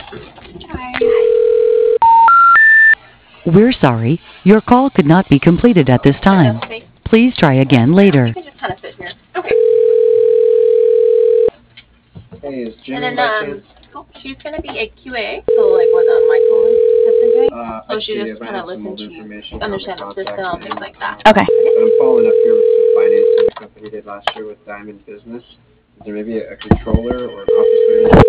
We're sorry. Your call could not be completed at this time. Please try again later. You can just kind of sit here. Okay. Hey, is And Jimmy then, by chance? she's going to be a QA, so like what Michael has been doing. So I she see. just I kind of have some listen old to information from understand the contact system, things him. like that. Okay. But I'm following up here with some financing the company did last year with Diamond Business. Is there maybe a controller or an office manager